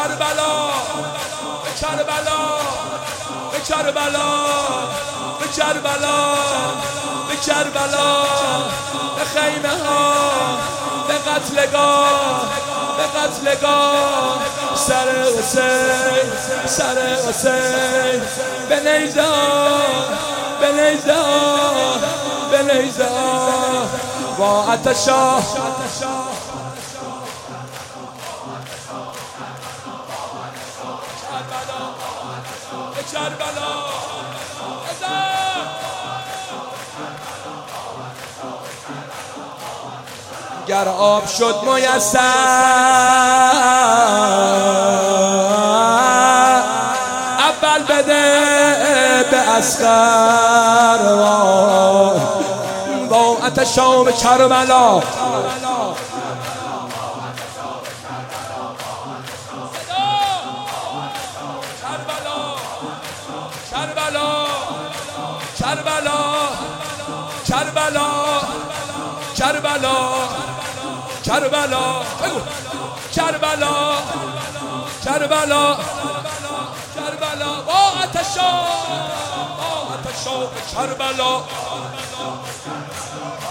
کربلا، به کربلا، به کربلا، به کربلا، به کربلا، به خیمه ها، به قتلگاه، به قتلگاه، سر حسین، سر حسین، به نیزه، به نیزه، به نیزه با آتشا، به کربلا، گر آب شد میسر اول بده به اصغر با آتشا به کربلا، کربلا، کربلا، کربلا، کربلا، کربلا، کربلا، کربلا، کربلا با آتشا، با آتشا به کربلا.